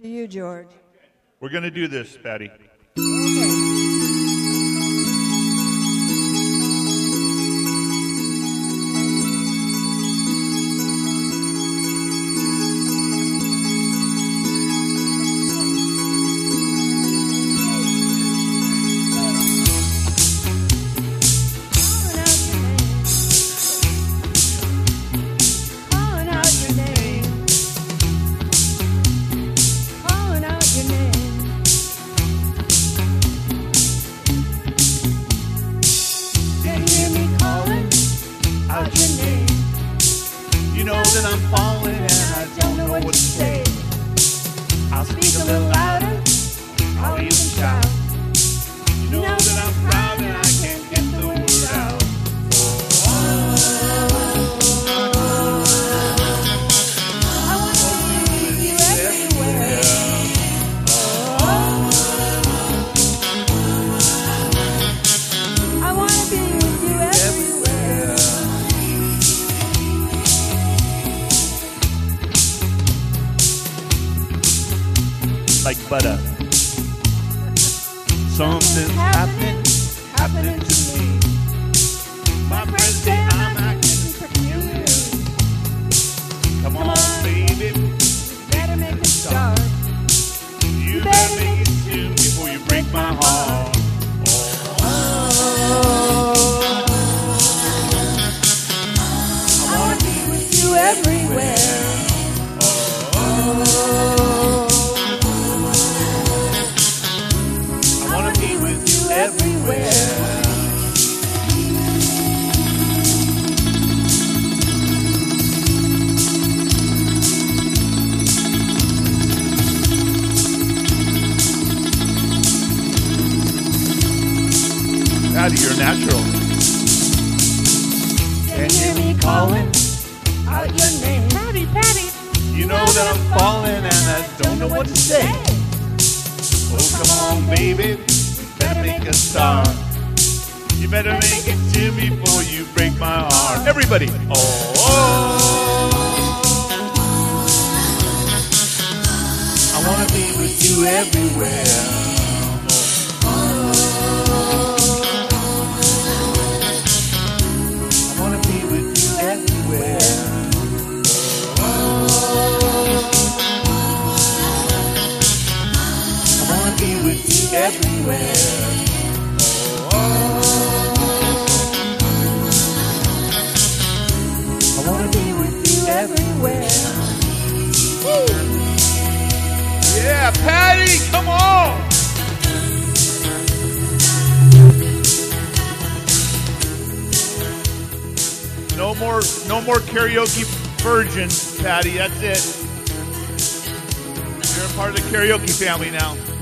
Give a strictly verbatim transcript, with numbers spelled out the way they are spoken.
To you, George. We're going to do this, Patty. Okay. Like butter. Something's happening, happening to me. My friends say I'm acting peculiar. Come on, baby, Better make a start. you better make it soon before you break my heart. I want to be with you everywhere. Everywhere. Patty, you're natural. Can you hear me calling out your name? Patty, Patty. You know that I'm falling and I don't know what to say. Oh, come on, baby. Better make a start. You better make it to me before you break my heart. Everybody. Oh, oh. I want to be with you everywhere. Oh, I want to be with you everywhere. Oh, I want to be with you everywhere. I want to be with you everywhere. Woo. Yeah, Patty, come on. No more, no more karaoke virgins, Patty. That's it. You're a part of the karaoke family now.